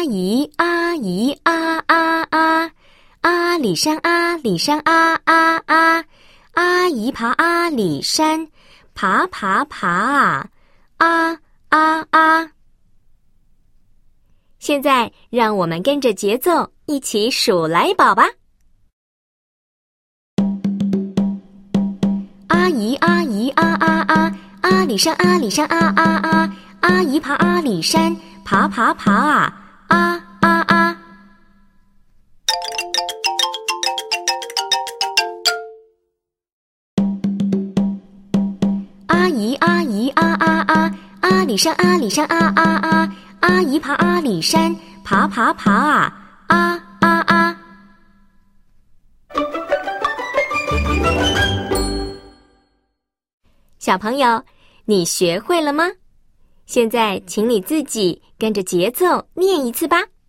姨阿姨啊啊啊，阿里山阿里山啊啊啊，阿姨爬阿里山，爬爬爬啊啊啊啊。现在让我们跟着节奏一起数来宝吧。阿姨阿姨啊啊啊，阿里山阿里山啊啊啊，阿姨爬阿里山，爬爬爬啊啊啊啊。阿姨阿姨啊啊啊，阿里山阿里山啊啊啊，阿姨爬阿里山，爬爬爬啊啊啊啊。小朋友，你学会了吗？现在请你自己跟着节奏念一次吧。